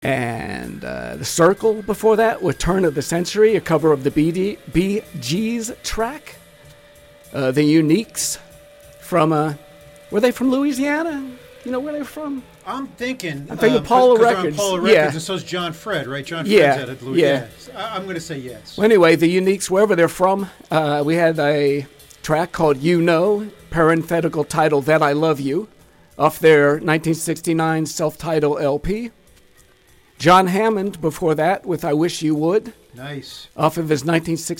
And The Circle before that with Turn of the Century, a cover of the Bee Gees track. The Uniques from, were they from Louisiana? You know where they're from? I'm thinking Paula Records. Paula Records, yeah. And so's John Fred, right? John Fred's out of Louisiana. Yeah. I'm going to say yes. Well, anyway, the Uniques, wherever they're from, we had a track called You Know, parenthetical title That I Love You, off their 1969 self-titled LP. John Hammond before that with I Wish You Would. Nice. Off of his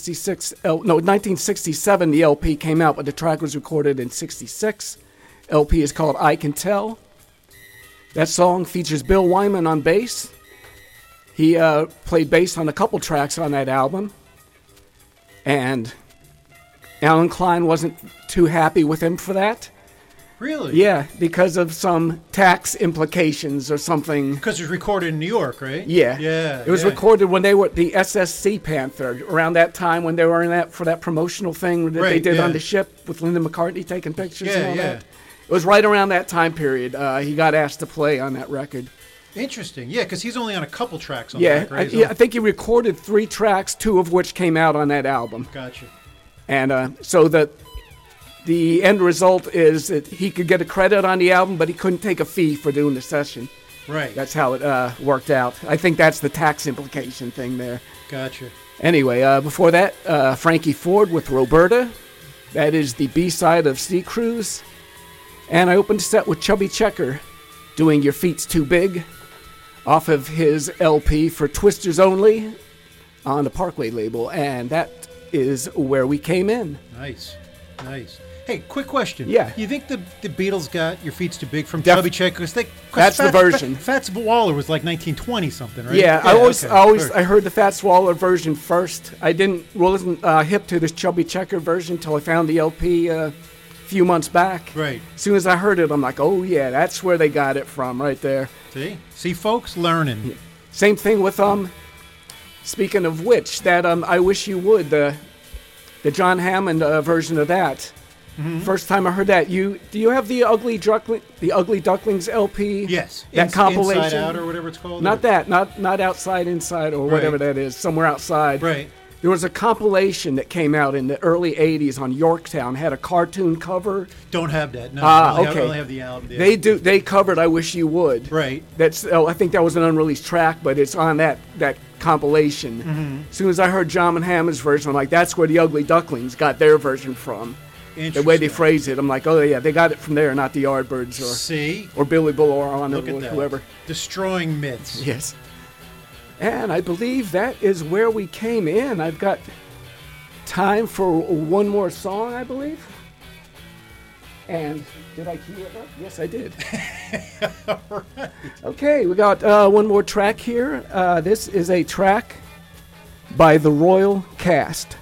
1967, the LP came out, but the track was recorded in 66. LP is called I Can Tell. That song features Bill Wyman on bass. He played bass on a couple tracks on that album. And Alan Klein wasn't too happy with him for that. Really? Yeah, because of some tax implications or something. Because it was recorded in New York, right? Yeah. Yeah. It was recorded when they were at the SSC Panther, around that time when they were in that for that promotional thing that they did on the ship with Linda McCartney taking pictures and all that. It was right around that time period. He got asked to play on that record. Interesting. Yeah, because he's only on a couple tracks on the record. Right? I think he recorded 3 tracks, 2 of which came out on that album. Gotcha. And so the end result is that he could get a credit on the album, but he couldn't take a fee for doing the session. Right. That's how it worked out. I think that's the tax implication thing there. Gotcha. Anyway, before that, Frankie Ford with Roberta. That is the B-side of Sea Cruise. And I opened the set with Chubby Checker doing Your Feet's Too Big off of his LP for Twisters Only on the Parkway label. And that is where we came in. Nice. Nice. Hey, quick question. Yeah. You think the Beatles got Your Feet's Too Big from Chubby Checker? That's the version. Fats Waller was like 1920 something, right? Yeah, I heard the Fats Waller version first. I wasn't hip to this Chubby Checker version until I found the LP a few months back. Right. As soon as I heard it, I'm like, oh yeah, that's where they got it from, right there. See, folks, learning. Yeah. Same thing with speaking of which, that I Wish You Would, the John Hammond version of that. Mm-hmm. First time I heard that, do you have the Ugly Ducklings LP? Yes. That compilation. Inside Out or whatever it's called. Not Outside Inside or whatever that is. Somewhere Outside. Right. There was a compilation that came out in the early '80s on Yorktown. Had a cartoon cover. Don't have that. No. Okay. I only have the album. They covered I Wish You Would. Right. I think that was an unreleased track, but it's on that compilation. Mm-hmm. As soon as I heard John Hammond's version, I'm like, that's where the Ugly Ducklings got their version from. The way they phrase it, I'm like, oh yeah, they got it from there, not the Yardbirds or Billy Bull or whoever. Destroying myths. Yes. And I believe that is where we came in. I've got time for one more song, I believe. And did I cue it up? Yes, I did. All right. Okay, we got one more track here. This is a track by the Royal Cast.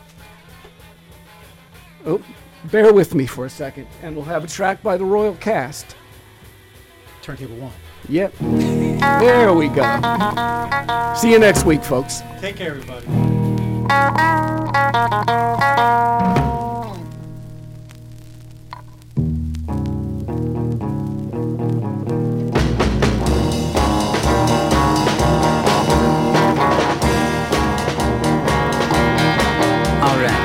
Oh, bear with me for a second, and we'll have a track by the Royal Cast. Turntable 1. Yep. There we go. See you next week, folks. Take care, everybody. All right.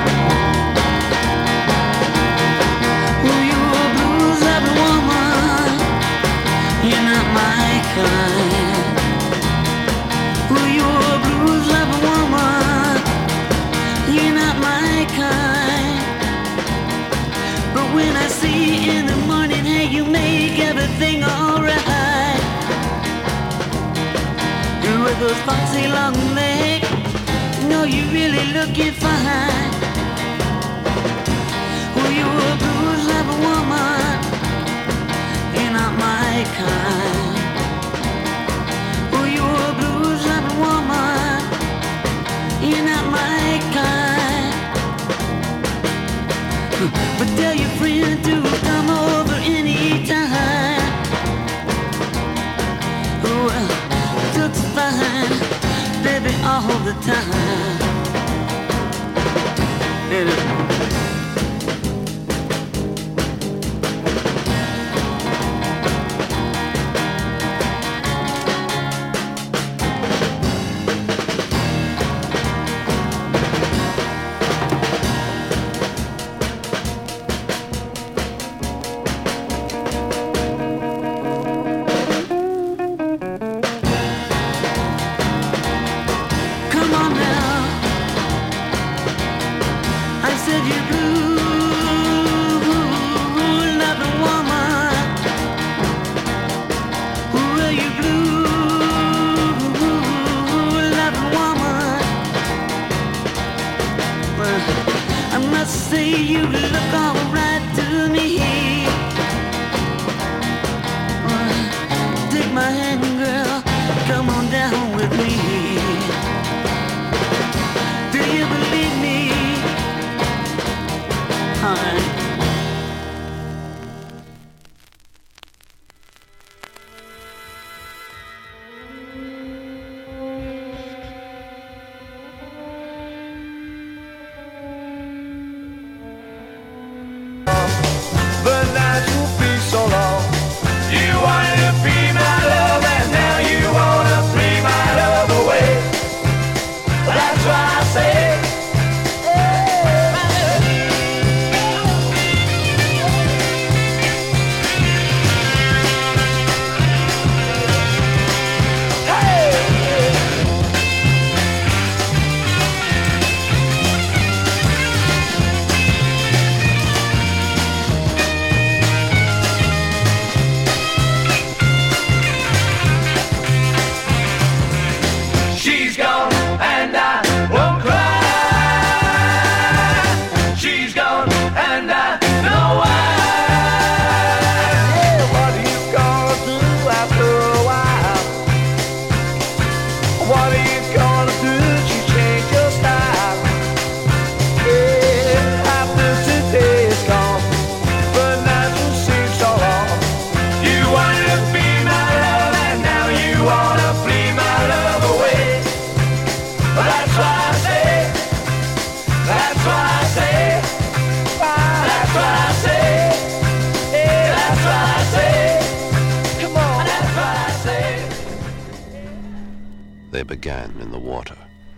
Everything alright. And with those foxy long legs, know you really looking fine. Well, you're a blues like a woman, you're not my kind. Well, you're a blues like a woman, you're not my kind. But tell your friend to come over anytime. Looks fine, baby, all the time. say you look alright to me. Take my hand, girl, come on down with me. Do you believe me? Honey. They began in the water,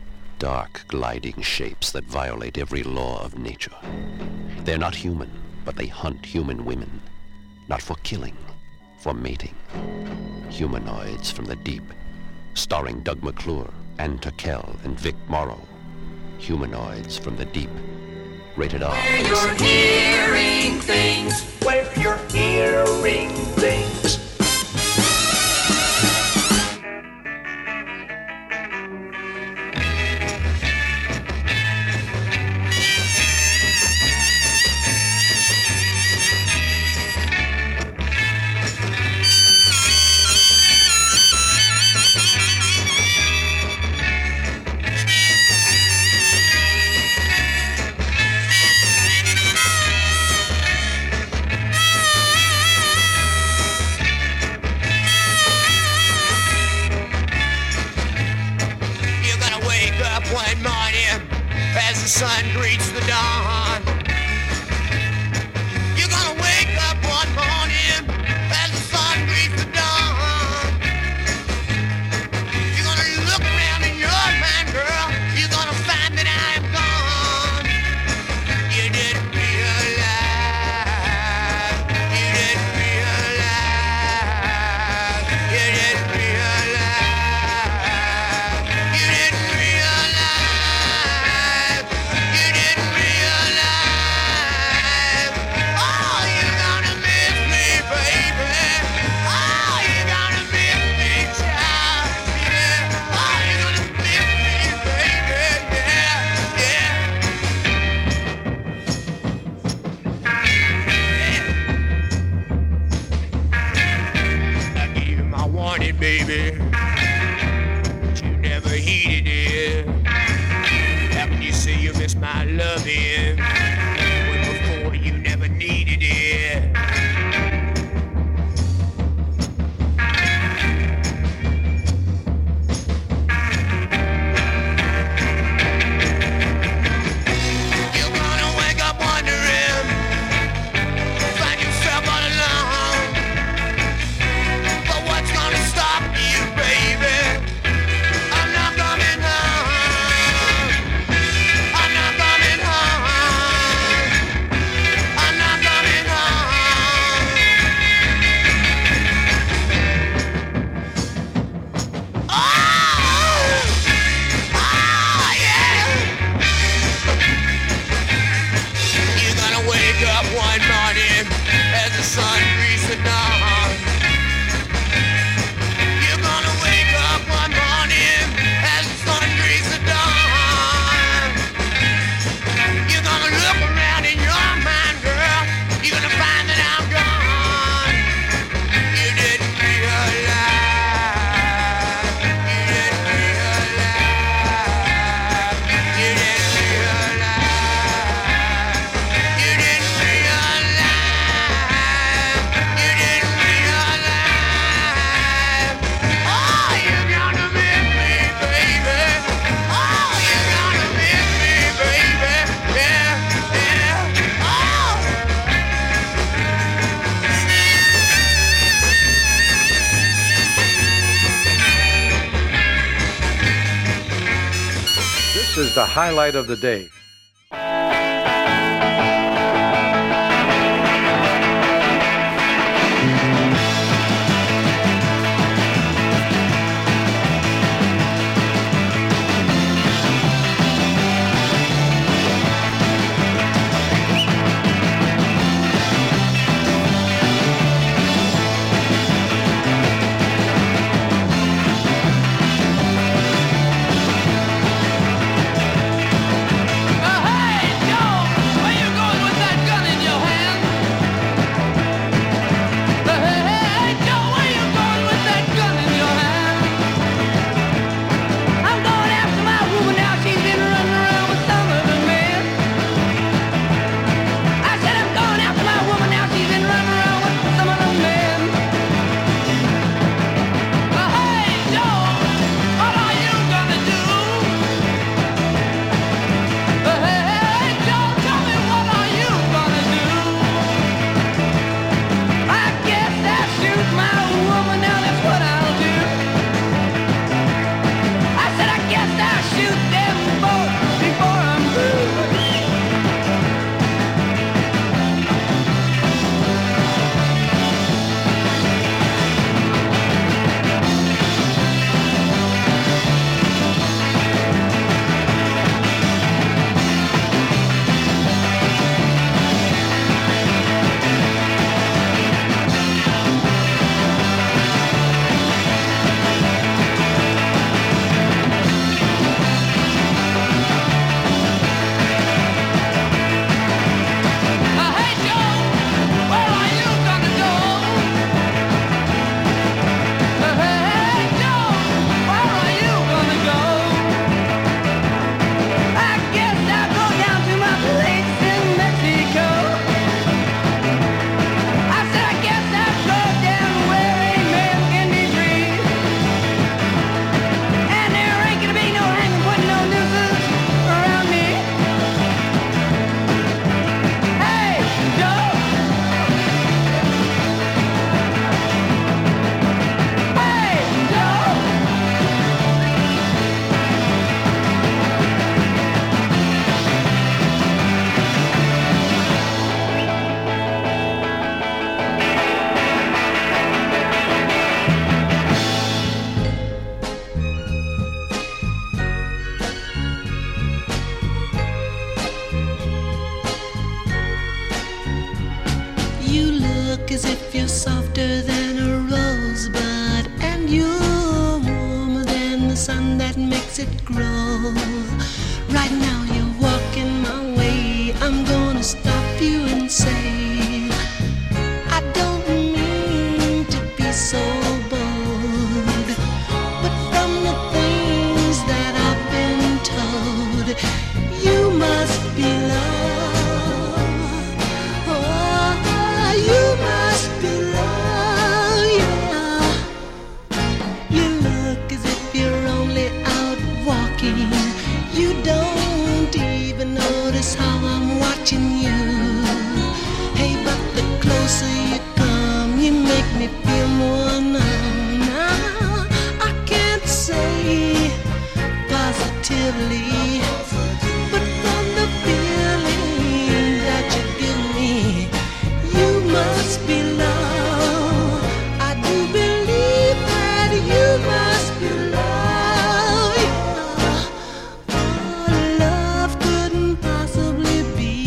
dark, gliding shapes that violate every law of nature. They're not human, but they hunt human women, not for killing, for mating. Humanoids from the deep, starring Doug McClure, Ann Turkel, and Vic Morrow. Humanoids from the deep, rated R. Where you're hearing things. Where you're hearing things. One morning as the sun greets the dawn. You're gonna wake up one morning as the sun greets the dawn. You're gonna look around in your mind, girl. You're gonna find that I am gone. You didn't realize. You didn't realize. You didn't realize. You didn't realize. You didn't realize. is the highlight of the day. as if you're softer than a rosebud, and you're warmer than the sun that makes it grow. Right now you're walking my way, I'm gonna stop you and say, I don't mean to be so bold, but from the things that I've been told, you must be loved. Oh, you must be loved, yeah. You look as if you're only out walking. You don't even notice how I'm watching you. Hey, but the closer you come, you make me feel more numb. Now, I can't say positively, but from the feeling that you give me, you must be loved. I do believe that you must be loved, yeah. Oh, love couldn't possibly be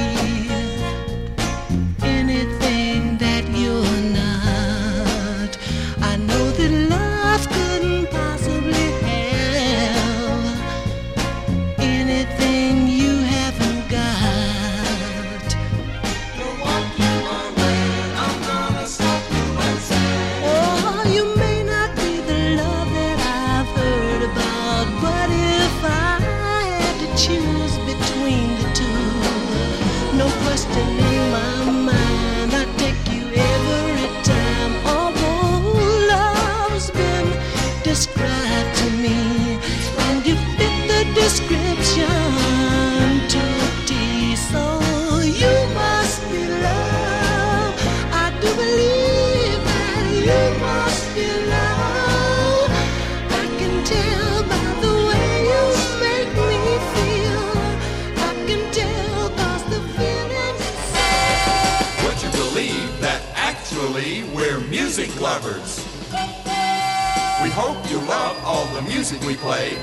anything that you're not. I know that love couldn't possibly have anything you haven't got. You're walking my way, I'm gonna stop you and say, oh, you may not be the love that I've heard about, but if I had to choose between the two, no question in my mind, I'd take you every time. Although love's been described to me, and you fit the description to a T, so you must be loved. I do believe that you must be loved. I can tell by the way you make me music lovers. We hope you love all the music we play.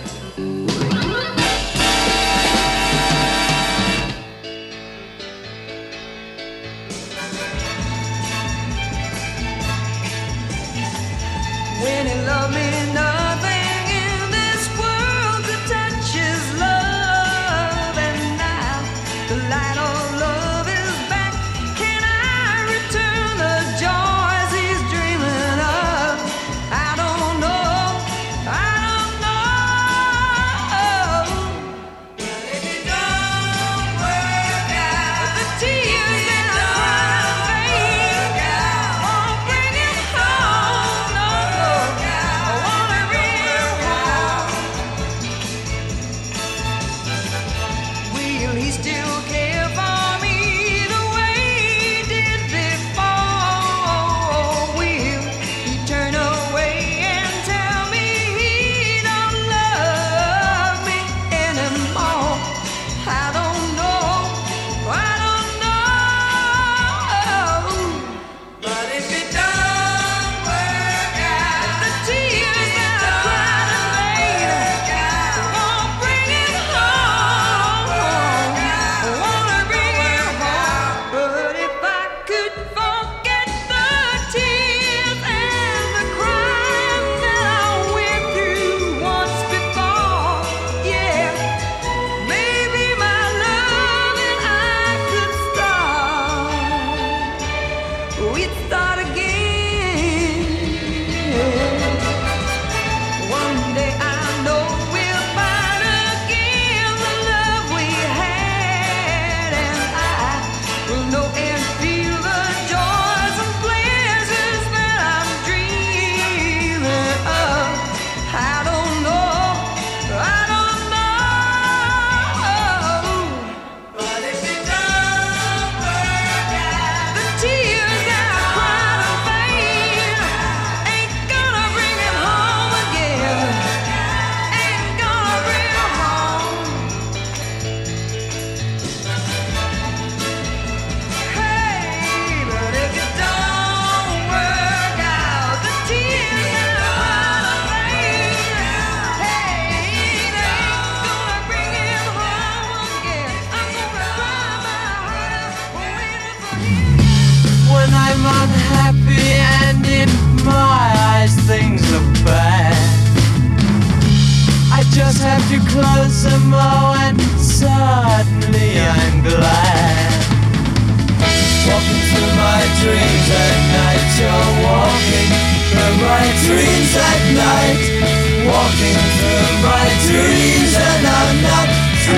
When he loved me, nothing in this world could touch his love. And now the light of love is back. Can I return the joys he's dreaming of? I don't know, I don't know. But if it don't work out, the tears that I cry won't bring him home. No, I wanna bring him home. Will he still care for me the way he did before? Will he turn away and tell me he don't love me anymore? I don't know, I don't know. But if it don't work out, the tears that I cried later won't bring him home. I wanna bring him home. But if I could forget the tears and the crying that I went through once before, yeah, maybe my love and I could start. We'd start again. One day I know we'll find again the love we had, and I will know and feel the joys and pleasures that I'm dreaming of. I don't know, I don't know. But if it don't work out, the tears that I cried in vain ain't gonna bring him home again. Ain't gonna bring him home. Hey, but if it don't work out, the tears that I cried in vain, hey, it ain't gonna bring him home again. I'm gonna cry my heart out, waiting for him. When I'm unhappy and in my eyes things are bad, I just have to close them all and suddenly I'm glad. Walking through my dreams at night, you're walking through my dreams at night. Walking through my dreams and I'm not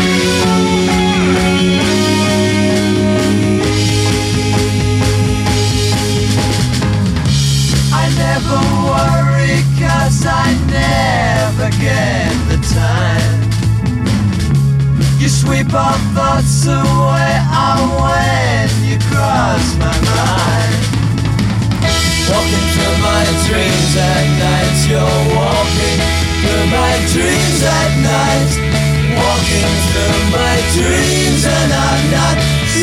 I never worry 'cause I never get the time. You sweep all thoughts away when you cross my mind. Walking through my dreams at night, you're walking through my dreams at night. Walking through my dreams and I'm not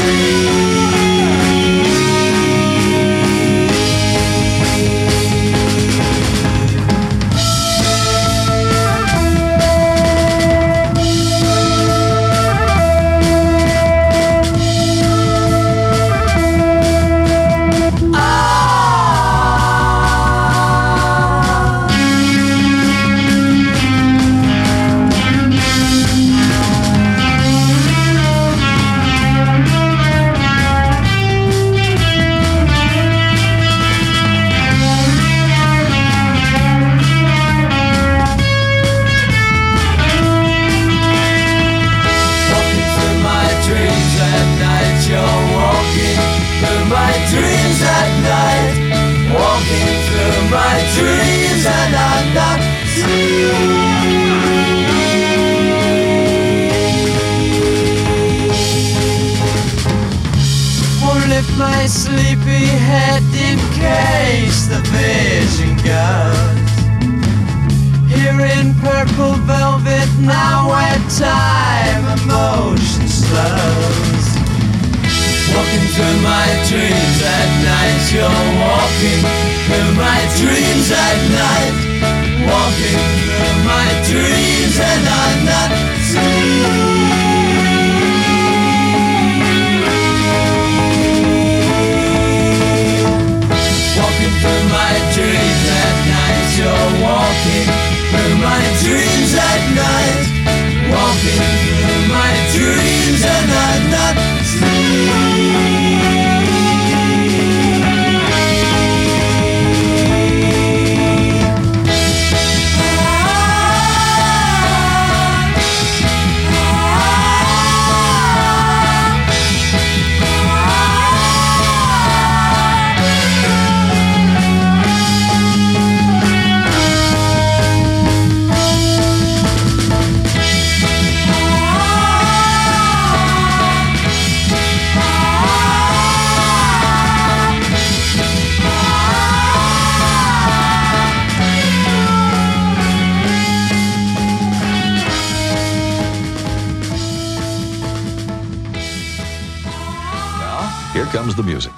my sleepy head in case the vision goes. Here in purple velvet now where time and motion slows. Walking through my dreams at night. You're walking through my dreams at night. Walking through my dreams and I'm not walking through my dreams at night. You're walking through my dreams at night. Walking through my dreams and I'm not Here comes the music.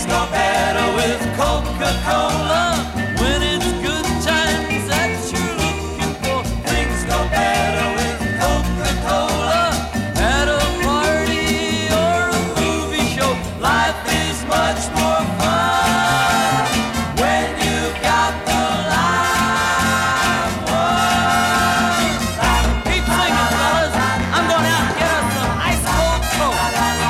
go better with Coca-Cola. When it's good times that you're looking for, things go better with Coca-Cola. At a party or a movie show, life is much more fun when you've got the live ones. Keep singing, fellas. I'm going out and get us some ice cold Coke.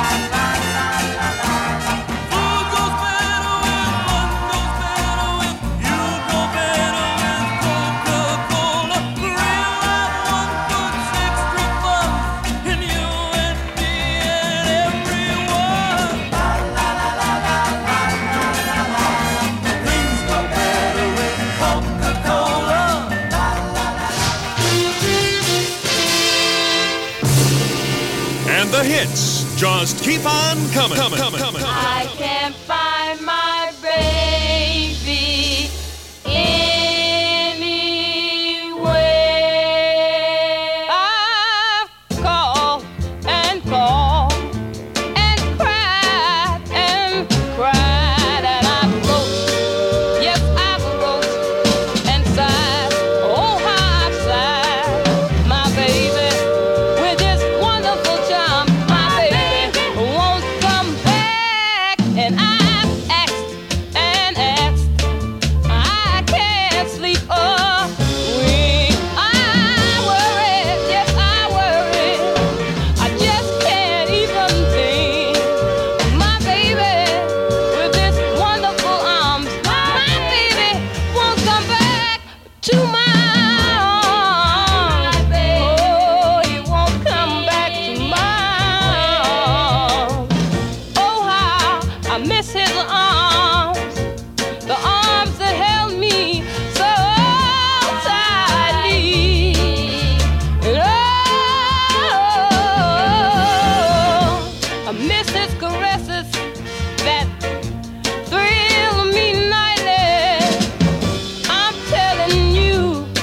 Food goes better with, fun goes better with, you go better with Coca-Cola. The real live one puts extra fun in you and me and everyone. Things go better with Coca-Cola. And the hits just keep on coming. I can't find my baby anywhere. I've called and called and cried and cried, and I've wrote, yes, I've wrote and sighed. Oh, how I've sighed, my baby, with this wonderful charm. My baby won't come back, and I've asked and asked. I can't sleep a wink. I worry, yes, I worry. I just can't even think. My baby with this wonderful arms. My baby won't come back to my arms. Oh, he won't come back to my arms. Oh, how I miss his arms, the arms that held me so tightly. And oh, I miss his caresses that thrill me nightly. I'm telling you,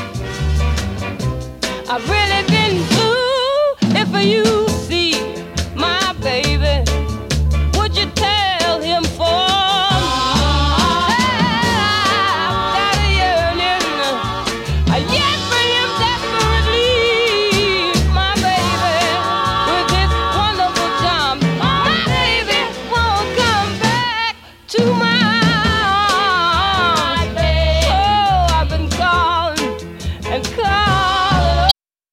I've really been blue. If you see my baby, would you tell him for me? I've got a yearning, a yet for him desperately. My baby, with his wonderful charm, my baby won't come back to my arms. Oh, I've been calling and calling.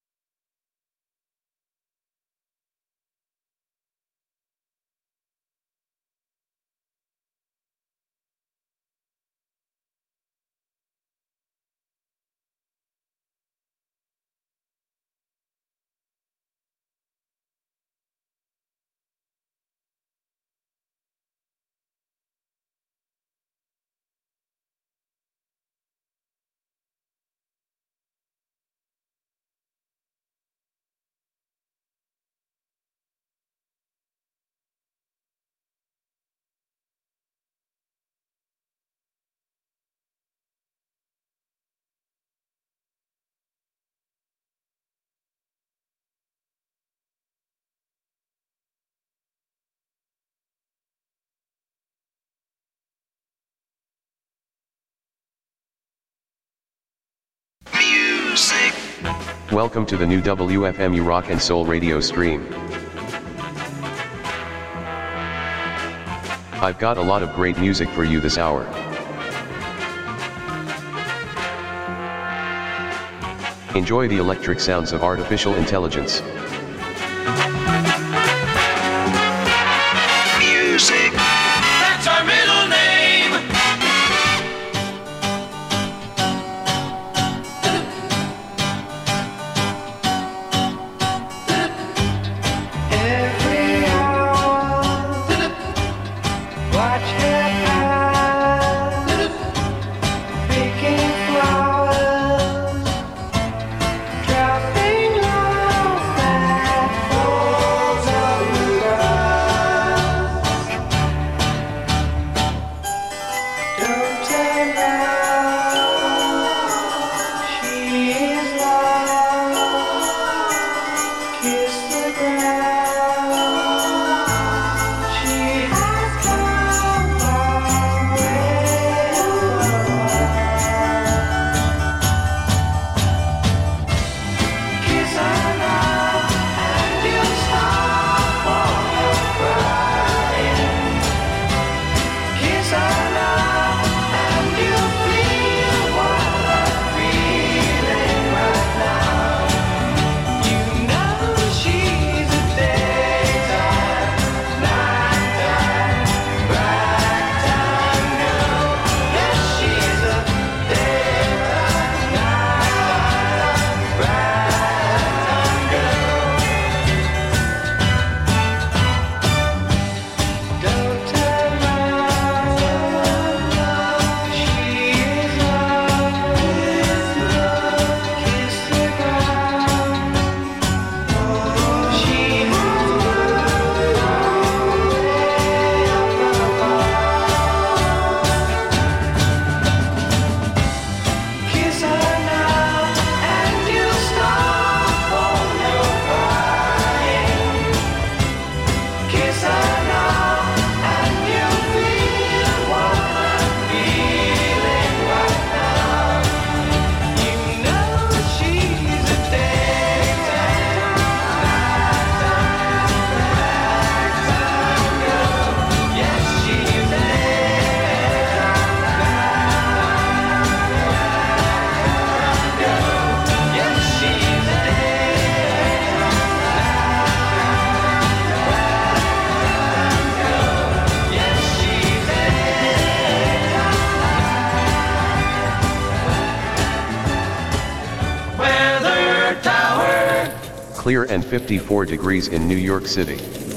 Welcome to the new WFMU Rock and Soul radio stream. I've got a lot of great music for you this hour. Enjoy the electric sounds of artificial intelligence. Music. That's our middle name. Every hour, watch her pass, picking flowers, dropping love that falls on the grass. Don't tell her she is lost. Kiss the ground. She has come far Clear and 54 degrees in New York City.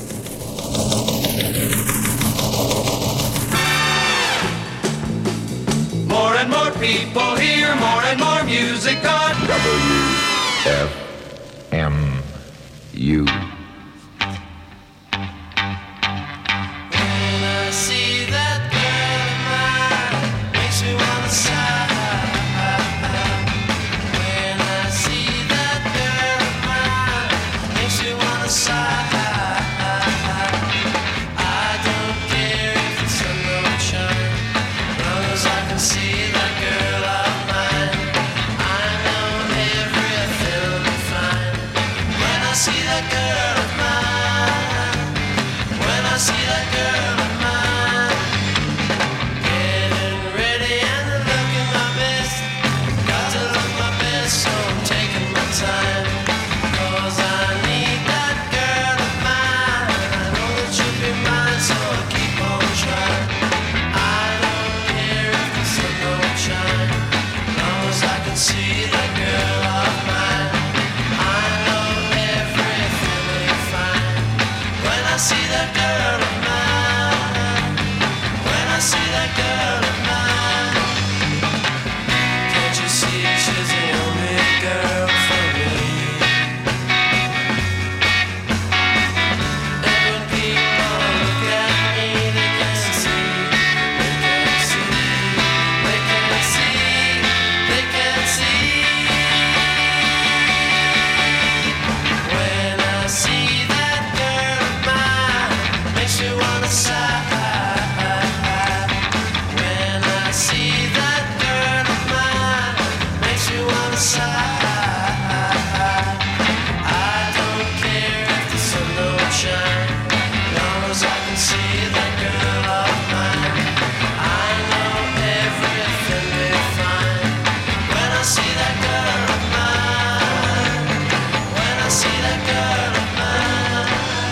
More and more people hear more and more music on WFMU. When I see that girl of mine, makes me wanna sigh. When I see that girl of mine, makes me wanna sigh. I don't care if it's sun or shine, long as I can see that girl of mine. I know everything will be fine. When I see that girl of mine, when I see that girl of mine, getting ready and looking my best. Got to look my best, so I'm taking my time. 'Cause I need that girl of mine. I know that she'll be mine, so I'll keep on trying. I don't care if the sun don't shine, long as I can see that girl of mine. I know everything will be fine. When I see that girl of mine, when I see that girl of mine, can't you see she's the only girl for me? And when people look at me, they can't see, they can't see, they can't see, they can't see. When I see that girl of mine, makes me wanna sigh. When I see that girl of mine, makes me wanna sigh. I don't care if the sun don't shine, long as I can see that girl of mine. I know everything will be fine. When I see that girl of mine, when I see that girl of mine.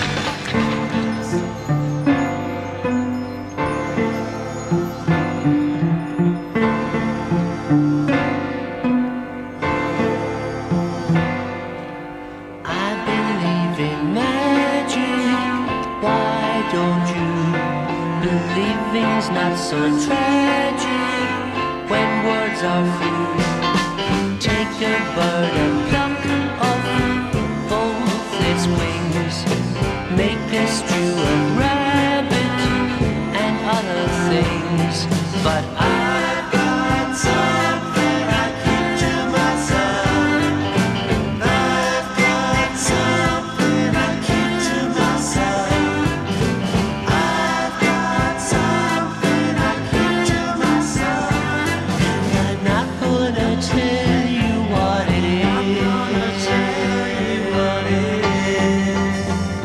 I believe in magic. Why don't you? Believing's not so tragic when words are free. Take a bird and pluck off both its wings. Make a stew of rabbit and other things. But I've got something I keep to myself. I've got something I keep to myself. I've got something I keep to myself. And I'm not gonna tell you what it is. I'm gonna tell you what it is.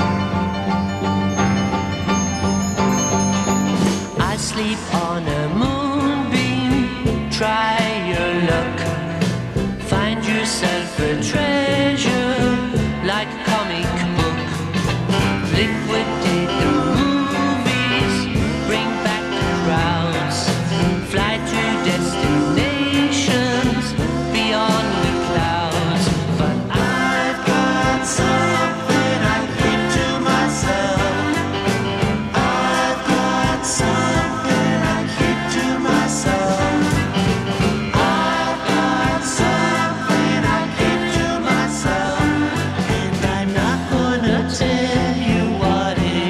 I sleep on a moonbeam. Try your luck. Find yourself a treasure like a comic book. Liquidate the movies. Bring back the crowds. Fly to destinations beyond the clouds. But I've got something I keep to myself. I've got something I keep to myself. I've got something I keep to myself. And I'm not gonna tell you what it is.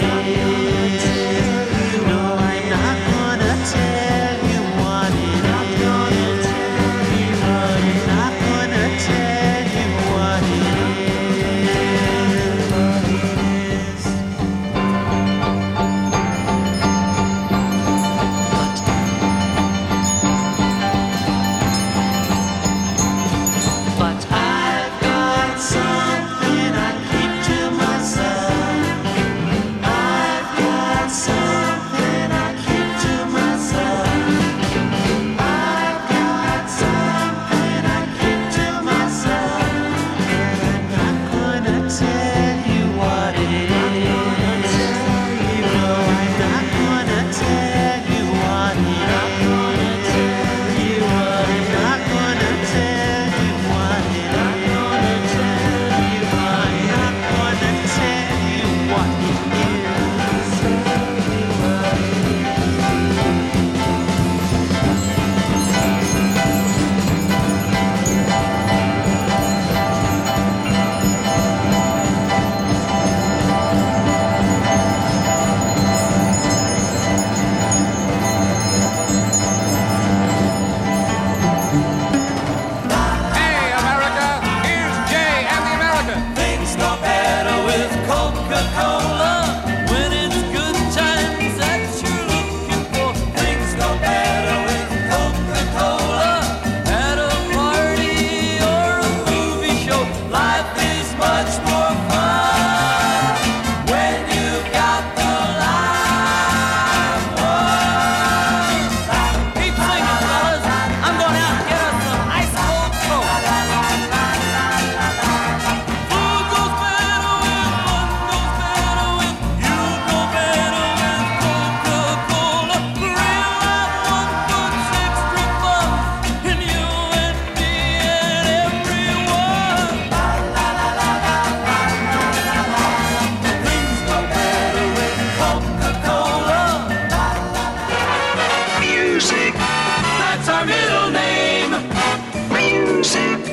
Music. That's our middle name. Music.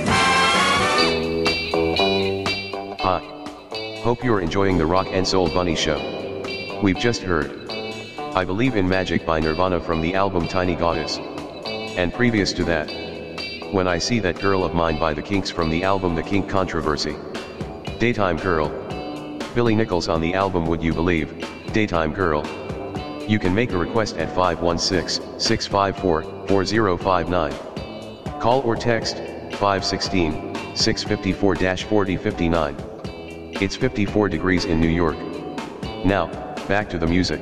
Hi. Hope you're enjoying the Rock and Soul Bunny Show. We've just heard I Believe in Magic by Nirvana from the album Tiny Goddess. And previous to that, When I See That Girl of Mine by The Kinks from the album The Kink Controversy. Daytime Girl. Billy Nichols on the album Would You Believe, Daytime Girl. You can make a request at 516-654-4059. Call or text 516-654-4059. It's 54 degrees in New York. Now, back to the music.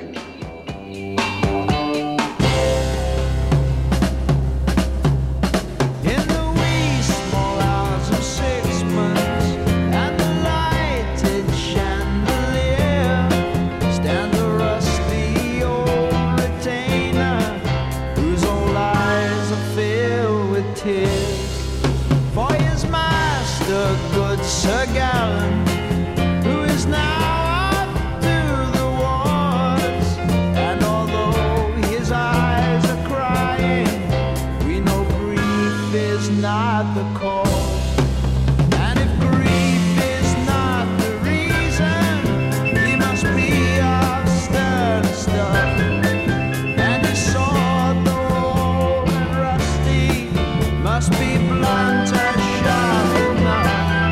Sir Gallant, who is now up to the wars, and although his eyes are crying, we know grief is not the cause. And if grief is not the reason, he must be of stern stuff. And his sword, though old and rusty, must be blunt and sharp enough.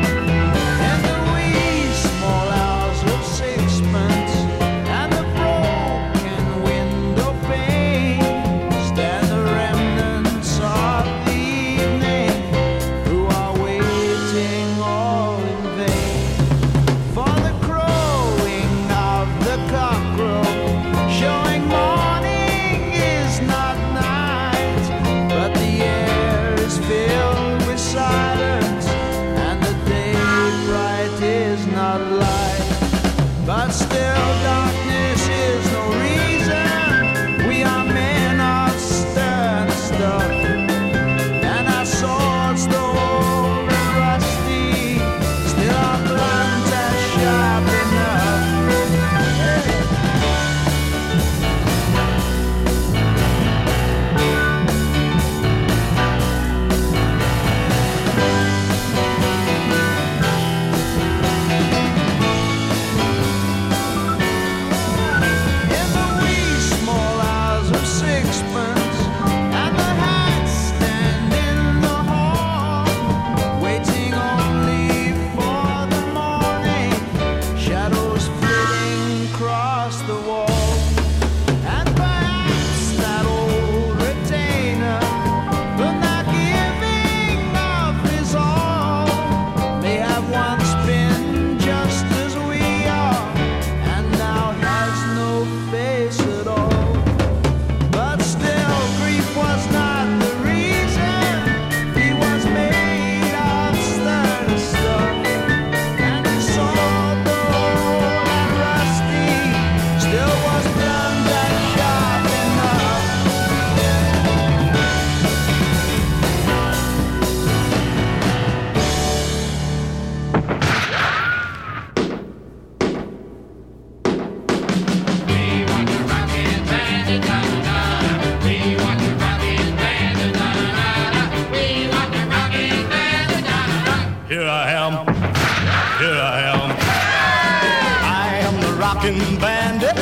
rockin' bandit.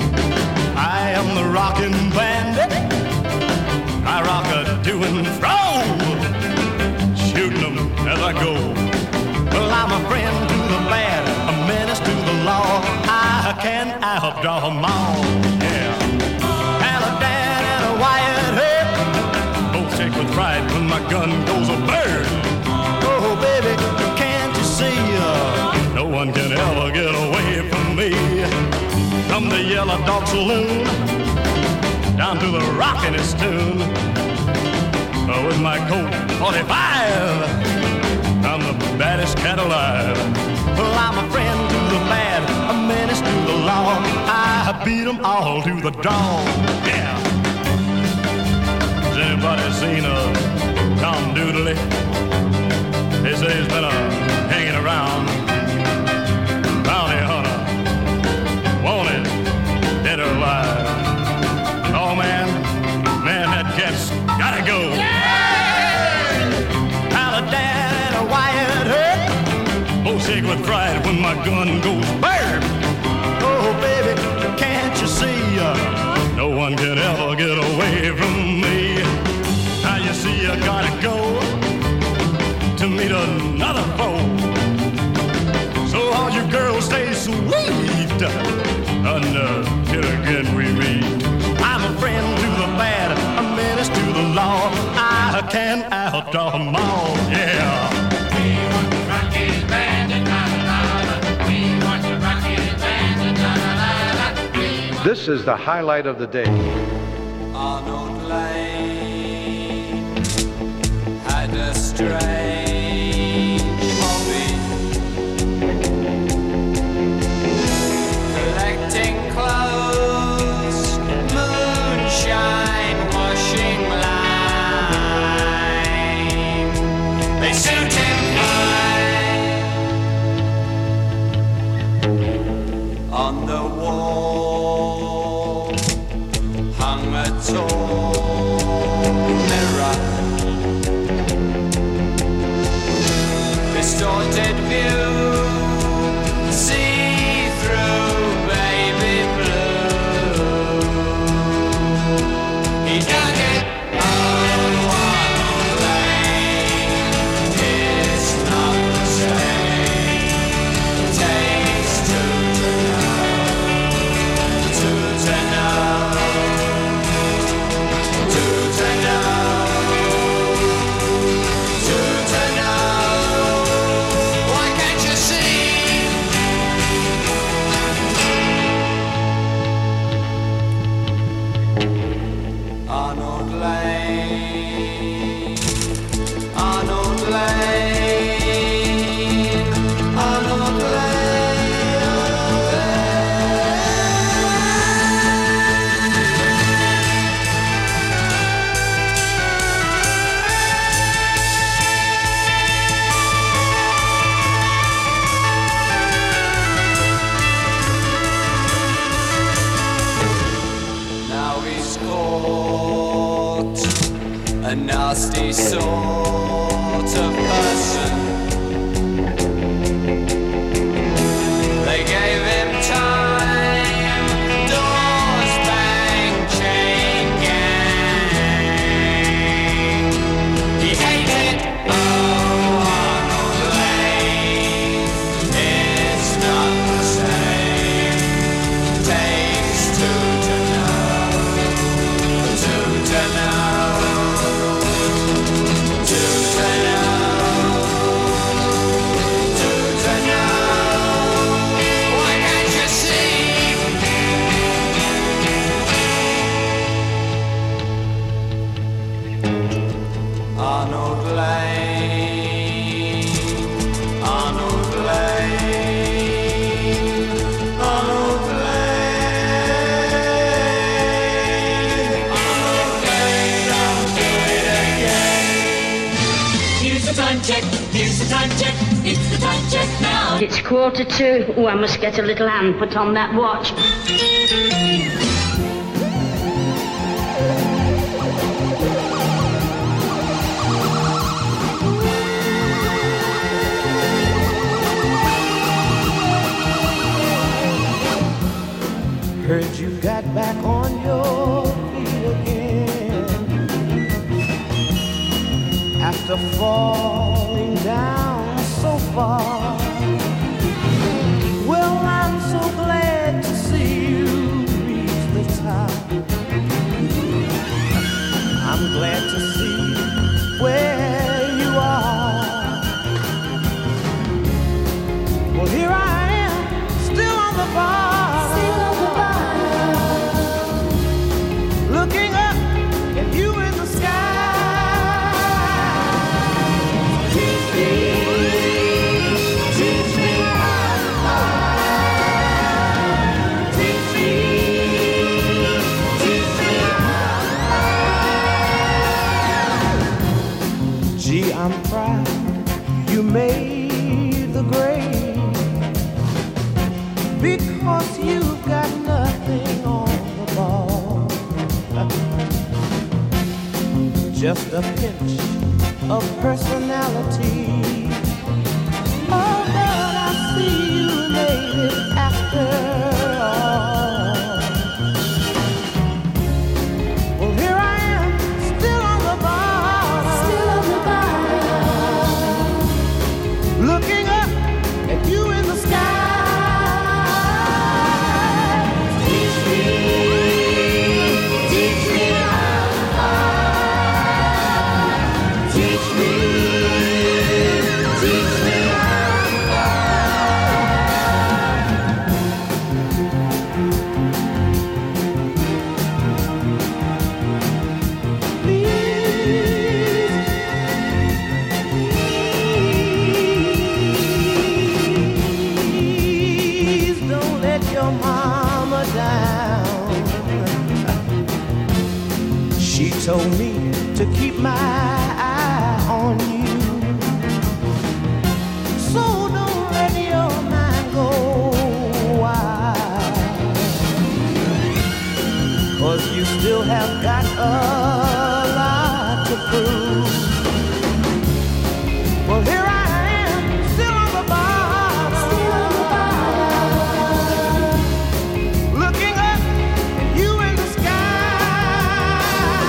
I am the rockin' bandit. I rock a to and fro, shooting them as I go. Well, I'm a friend to the bad, a menace to the law. I can outdraw them all, yeah. And a Dan and a Wyatt head, both shake with pride when my gun goes a bird. Oh, baby, can't you see? No one can ever get away from me. From the Yellow Dog Saloon down to the rockin'est tune. With my Colt 45, I'm the baddest cat alive. Well, I'm a friend to the bad, a menace to the law. I beat them all to the dawn, yeah. Has anybody seen a Tom Doodley? They say he's been hanging around. Bounty hunter, wanted, dead or alive. Oh man, that with pride when my gun goes BAM! Oh, baby, can't you see? No one can ever get away from me. Now you see, I gotta go to meet another foe. So all you girls stay sweet until again we meet. I'm a friend to the bad, a menace to the law. I can outlaw them all, yeah. We want to rock it, band, and la-la-la-la. We want to rock it, band, and la-la-la-la. This is the highlight of the day. Arnold Lane had a strange hobby, collecting clothes, moonshine, washing lime. They suit him fine. On the wall hung a tall mirror, distorted view, see through baby blue. He dug it, oh, Arnold Lane. It's not the same. Takes two to know. Why can't you see? Arnold Lane, Arnold Lane, Arnold Now he's caught, a nasty sort of person. They gave him time, doors bang, chain gang. He hated, oh, Arnold Lane. It's not the same. Takes two to know, two to know, two to know, two to know. Why can't you see? Arnold Lane, Arnold Lane, Arnold Lane, Arnold Lane, I'll do it again. Here's the time check, here's the time check, it's the time check now. It's 1:45. Oh, I must get a little hand put on that watch. Heard you got back on your feet again after falling down so far. Well, I'm so glad to see you reach the top. I'm glad to see where you are. Well, here I am, still on the bar. Looking up at you in the sky. Teach me how to fly. Teach me how to fly. Gee, I'm proud you made the grade, because you've got nothing on the ball. Just a pinch of personality. Oh, but I see you made it after all. Well, here I am, still on the bottom. Still on the bottom. Looking up at you in the sky. Teach me how to fly. Teach me how to fly. Please don't let your mama down. She told me to keep my eye on you. So don't let your mind go wild. 'Cause you still have got a lot to prove. Well, here I am, still on the bottom. Still on the bottom. Looking up at you in the sky.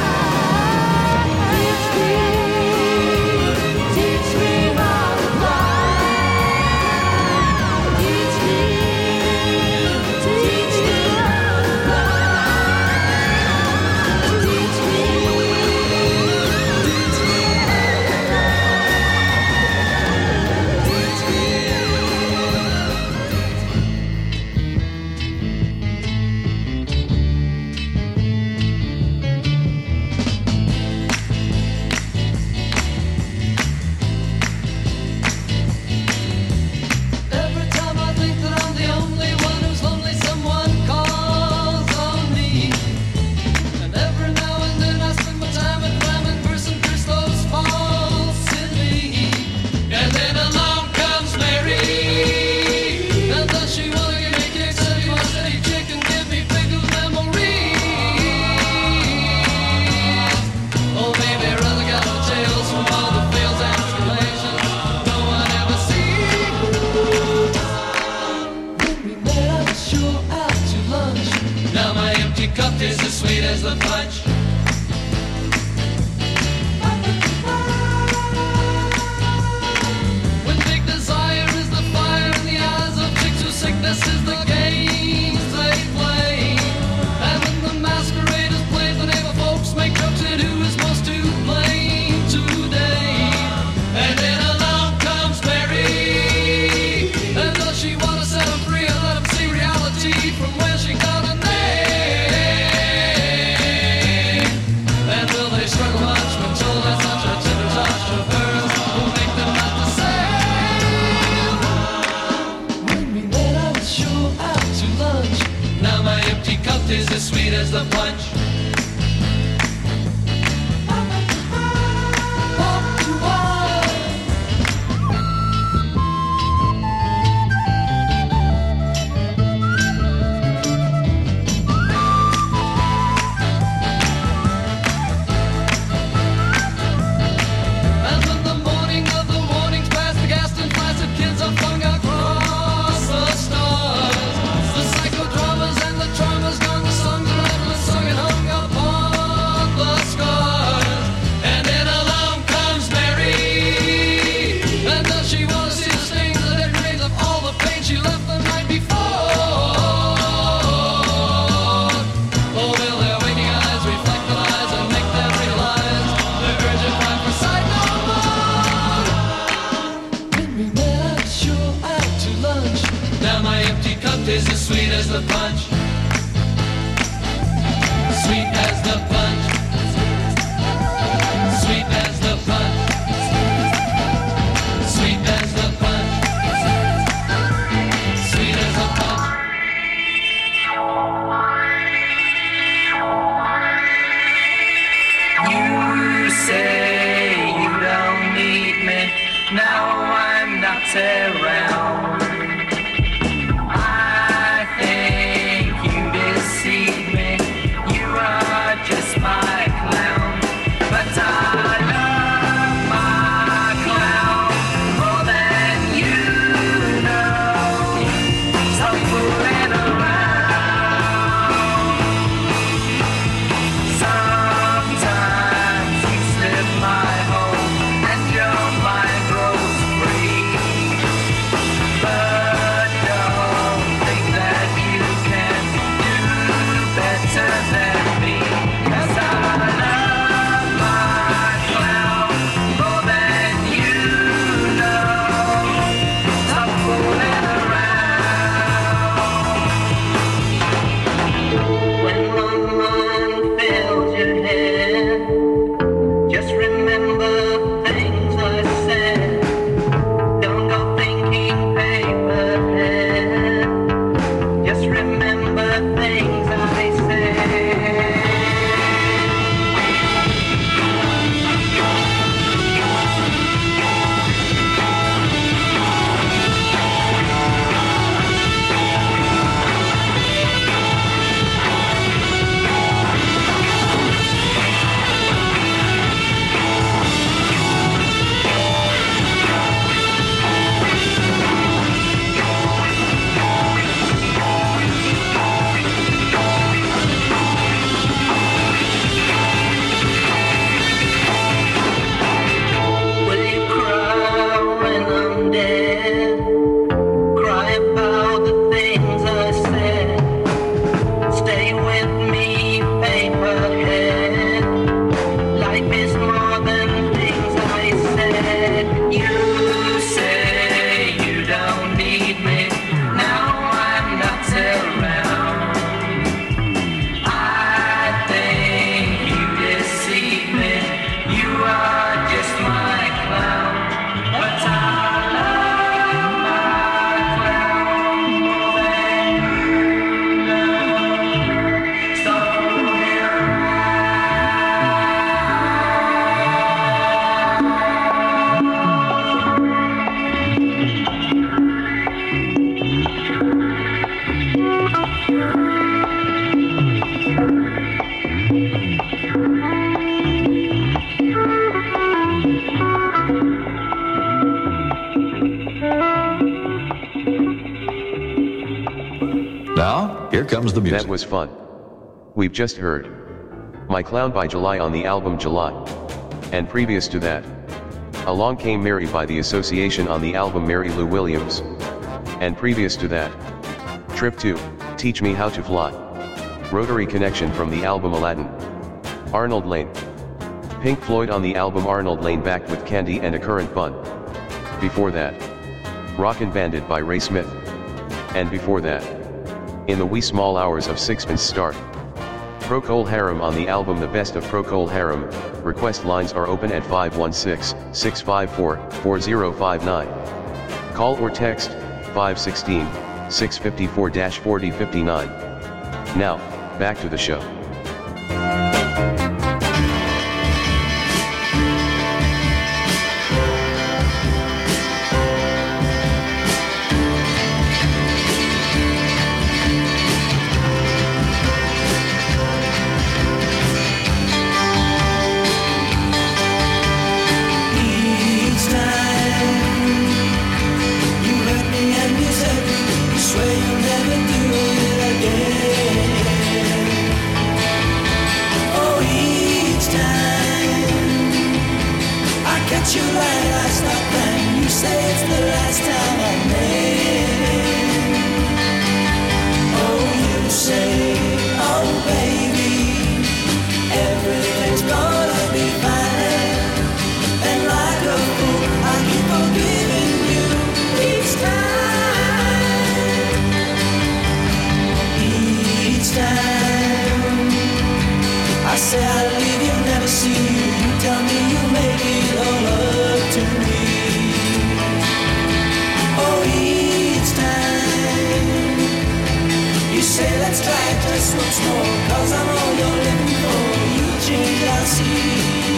Teach me how to fly. Teach me how to fly. Teach me. Every time I think that I'm the only one who's lonely, someone calls on me. And every now and then I spend my time at climbing verse and pierce those falls in me. And then along comes Mary. And does she wanna give me kicks? Said you want steady chick and give me big of memories. Oh baby, rather got the tales from all the fails and tribulations no one ever sees. When we met, I was sure out to lunch. Now my empty cup is as sweet as the punch. When big desire is the fire in the eyes of chicks whose sickness is the games they play. And when the masquerade is played, the neighbor folks make jokes at who is most to blame today. And then along comes Mary. And does she want to set him free and let him see reality from where she got a name? And will they struggle much when told that such a tender touch of hers will make them not the same? When we met, I was sure out to lunch. Now my empty cup is as sweet as the punch. Walk to walk. And when the morning of the mornings past, the gassed and flaccid kids are flung across the stars. The psychodramas and the traumas gone, the songs are endless, sung and hung upon the scars. And then along comes Mary. And does she want to see the stains, the dead remains of all the pain she left the night before? Oh, will their waking eyes reflect the lies and make them realize the urgent cry for sight no more? When we met, I was sure out to lunch. Now my empty cup is as sweet as the punch. Sweet as the punch. Sweet as the punch. Sweet as the punch. Sweet as the punch. You say you don't need me, now I'm not around. I think you deceive me, you are just my clown. But I love my clown more than you know. Here comes the music. That was fun. We've just heard My Clown by July on the album July. And previous to that, Along Came Mary by The Association on the album Mary Lou Williams. And previous to that, Trip 2, Teach Me How to Fly. Rotary Connection from the album Aladdin. Arnold Lane. Pink Floyd on the album Arnold Lane back with Candy and a Currant Bun. Before that, Rockin' Bandit by Ray Smith. And before that, In the Wee Small Hours of Sixpence Start. Procol Harum on the album The Best of Procol Harum. Request lines are open at 516-654-4059. Call or text 516-654-4059. Now, back to the show. You right, I stop playing. You say it's the last time I made. Oh, you say, oh baby, everything's gonna be fine. And like a fool, I keep forgiving you each time. Each time I say I'll leave you, never see you. You tell me you make it all up to me. Oh, each time you say let's try it just once more, 'cause I'm all you're living for. You change, I see.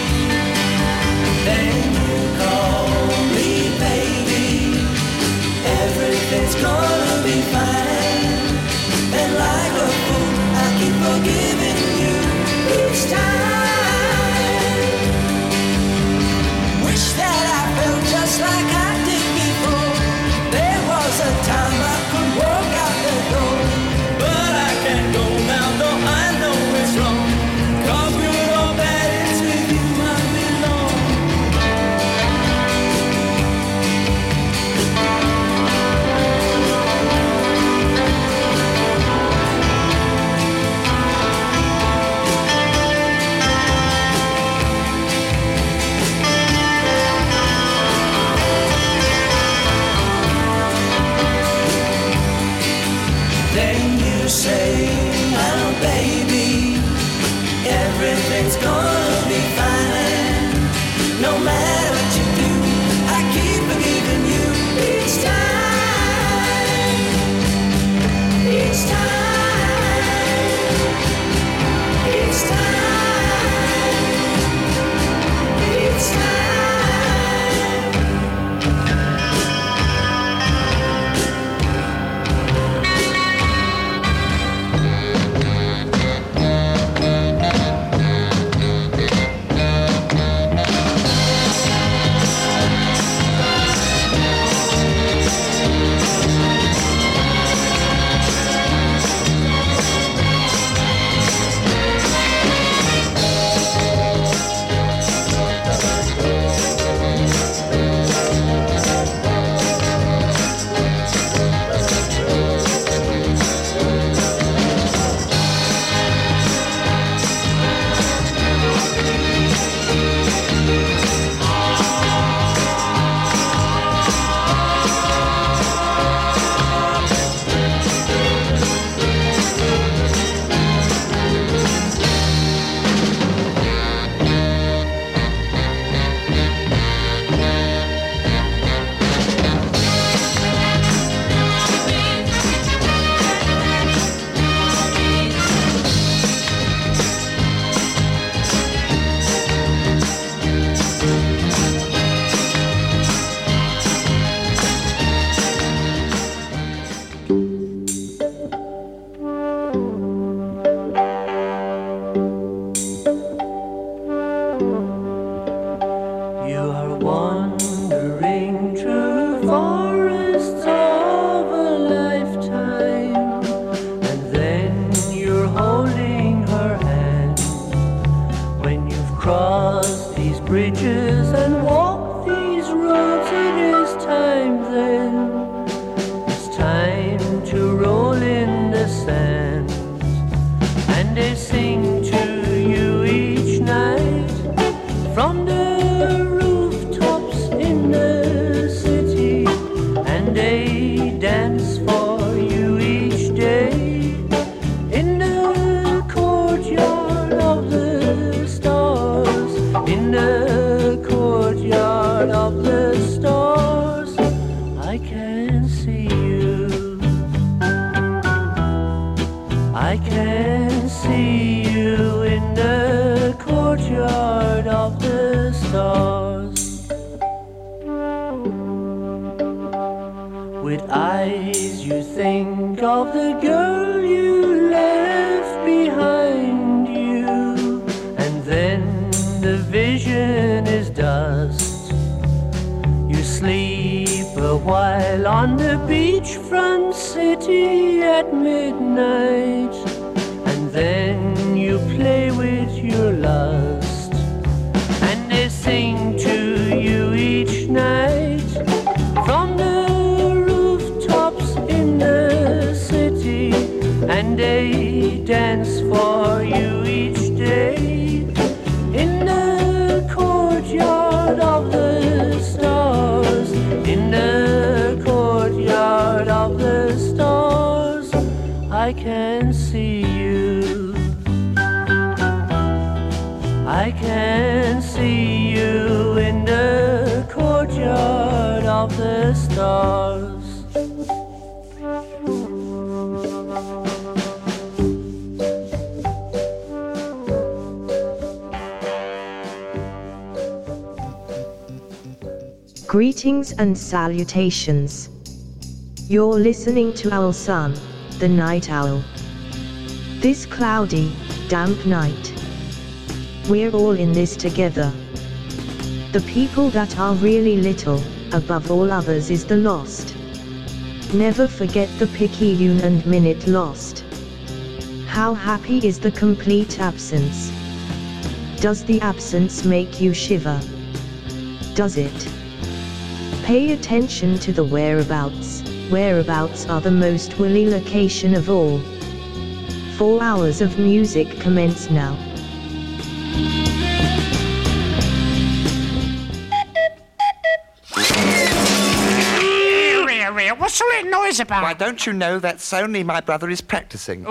Then you call me baby. Everything's gonna be fine. And like a fool, I keep forgiving you each time. That I felt just like I did before. There was a time I could walk out the door, but I can't go now, though I know it's wrong. 'Cause good or bad, it's with you. cross these bridges and walk these roads. It is time then, it's time to roll in the sand. And they sing to you each night from the rooftops in the city, and they dance for you each day in the courtyard of the stars, in the courtyard of the stars. I can see you, I can see you in the courtyard of the stars. With eyes you think of the girl you left behind you, and then the vision is dust. You sleep a while on the beachfront city at midnight, and then you play with your lust. And they sing to you each night from the rooftops in the city, and they dance for you each day in the courtyard of the stars, in the courtyard of the stars. I can see you, I can see you in the courtyard of the stars. Greetings and salutations. You're listening to Owl Sun, the Night Owl. This cloudy, damp night, we're all in this together. The people that are really little, above all others, is the lost. Never forget the picayune and minute lost. How happy is the complete absence? Does the absence make you shiver? Does it? Pay attention to the whereabouts. Whereabouts are the most woolly location of all. 4 hours of music commence now. What's all that noise about? Why, don't you know that's only my brother is practicing?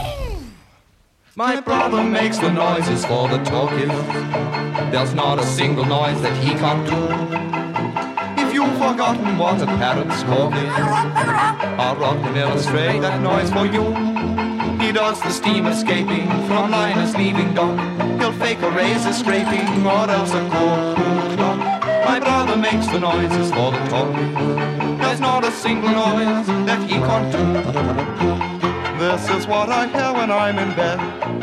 My brother makes the noises for the talking. There's not a single noise that he can't do. If you've forgotten what a parrot's call is, I'll rock and illustrate that noise for you. He does the steam escaping from liners leaving dock. He'll fake a razor scraping or else a cool clock. My brother makes the noises for the talking. There's not a single noise that he can't do. This is what I hear when I'm in bed.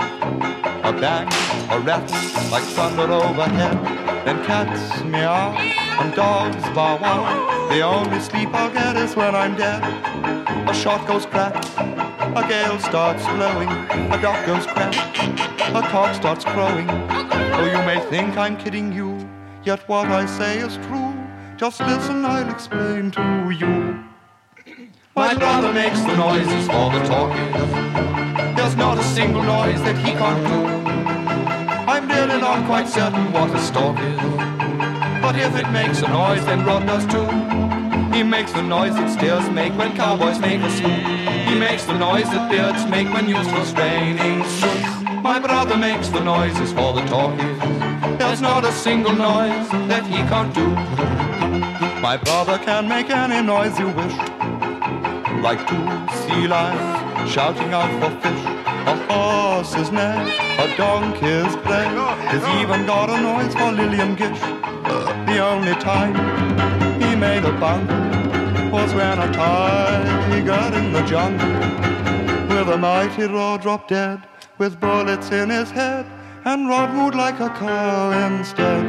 A bang, a rat, like thunder overhead. Then cats meow and dogs bow wow. The only sleep I'll get is when I'm dead. A shot goes crack, a gale starts blowing, a duck goes crack, a cock starts crowing. Oh, you may think I'm kidding you, yet what I say is true. Just listen, I'll explain to you. My brother makes the noises for the talking. There's not a single noise that he can't do. I'm really not quite certain what a stork is, but if it makes a noise, then Rod does too. He makes the noise that steers make when cowboys make a swoop. He makes the noise that birds make when used for straining soup. My brother makes the noises for the talkies. There's not a single noise that he can't do. My brother can make any noise you wish, like 2 sea lions shouting out for fish, a horse's neigh, a donkey's bray. He's even got a noise for Lillian Gish. The only time he made a bung was when a tiger in the jungle with a mighty roar dropped dead, with bullets in his head, and Rod moved like a cow instead.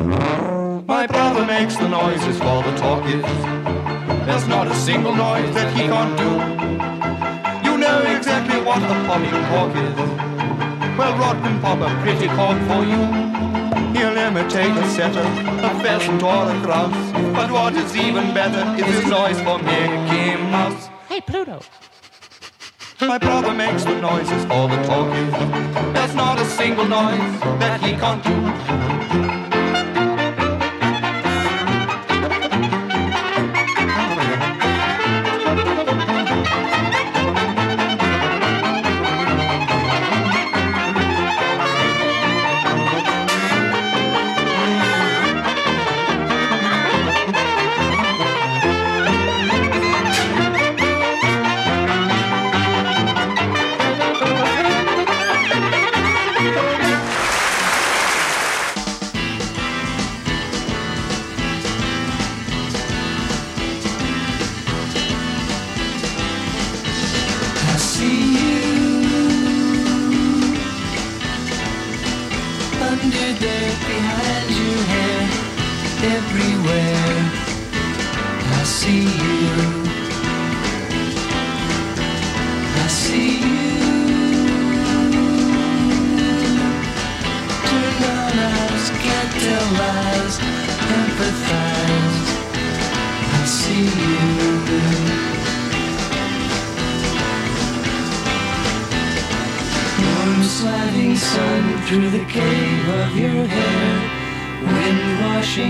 My brother makes the noises for the talkies. There's not a single noise that he can't do. You know exactly what a popping cork is. Well, Rod can pop a pretty cork for you. imitate a setter, a pheasant or a grouse. But what is even better is his noise for Mickey Mouse. Hey, Pluto. My brother makes the noises for the talking. There's not a single noise that he can't do. Sliding sun through the cave of your hair, wind washing